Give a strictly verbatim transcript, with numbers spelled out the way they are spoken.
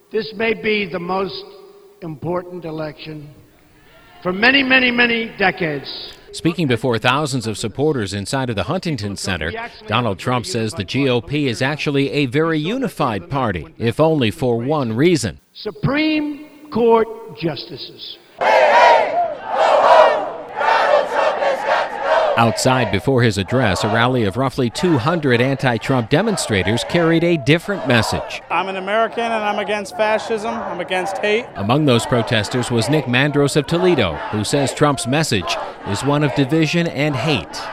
This may be the most important election for many, many, many decades. Speaking before thousands of supporters inside of the Huntington Center, Donald Trump says the G O P is actually a very unified party, if only for one reason. Supreme Court justices. Outside before his address, a rally of roughly two hundred anti-Trump demonstrators carried a different message. I'm an American and I'm against fascism. I'm against hate. Among those protesters was Nick Mandros of Toledo, who says Trump's message is one of division and hate.